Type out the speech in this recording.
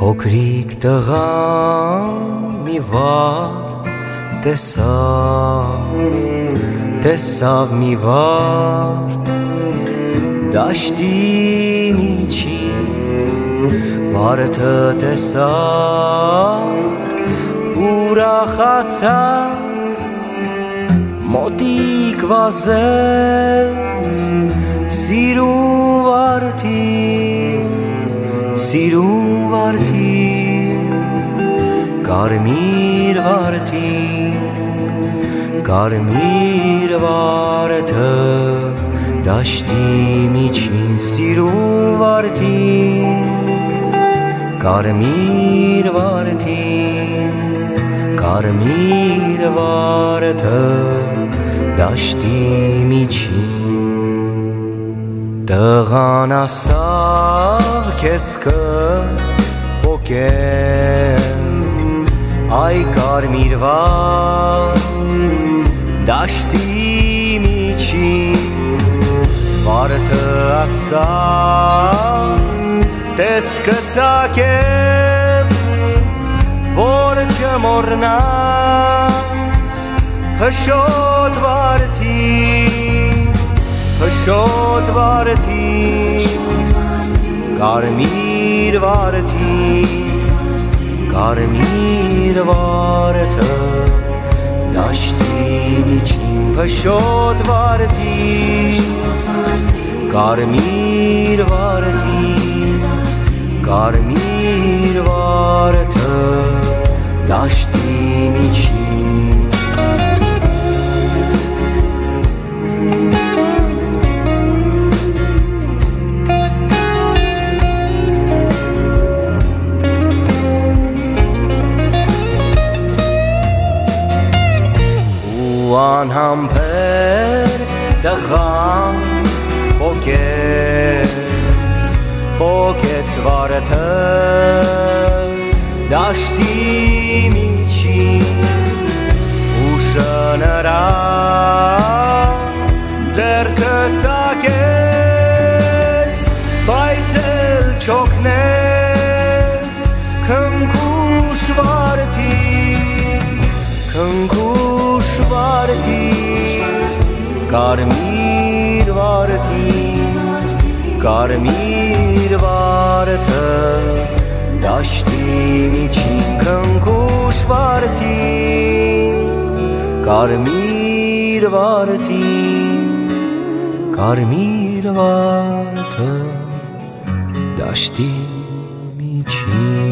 Փոքրիկ տղան մի վար տեսավ մի վարդ դաշտի միջին վարդը տեսավ ուրախացավ մոտիկ վազեց սիրուն վարդին կարմիր վարդը դաշտի միջին սիրուն վարդին կարմիր վարդը դաշտի միջին տղան ասավ քեզ կփոկեմ այ կարմիր վարդ դաշտի միջին վարդը ասավ տես կծակեմ որ չմոռնաս փշոտ վարդին կարմիր վարդը դաշտի միջին փշոտ վարդին կարմիր վարդը դաշտի միջին անհամբեր տղան պոկեց վարդը դաշտի միջին ուշը նրա ձեռքը ծակեց բայց էլ չօգնեց քնքուշ վարդին կարմիր վարդը դաշտի միջին քնքուշ վարդին կարմիր վարդը դաշտի միջին